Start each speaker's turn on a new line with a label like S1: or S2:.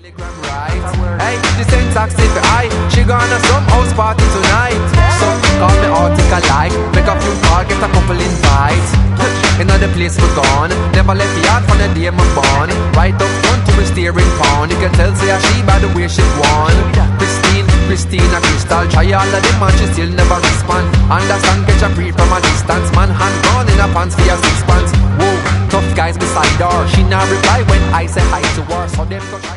S1: Right. Hey, this ain't taxi for I. She gonna some house party tonight. So call me article like, make a few call, get a couple invites. Another place we're gone. Never left the yard from the day I'm born. Right up front to my steering pound. You can tell say she by the way she won. Christina Crystal, try all of them and she still never respond. Understand, catch a breathe from a distance. Man hand gone in a pants for your 6 pants. Whoa, tough guys beside her. She not reply when I say hi to her. So them go try.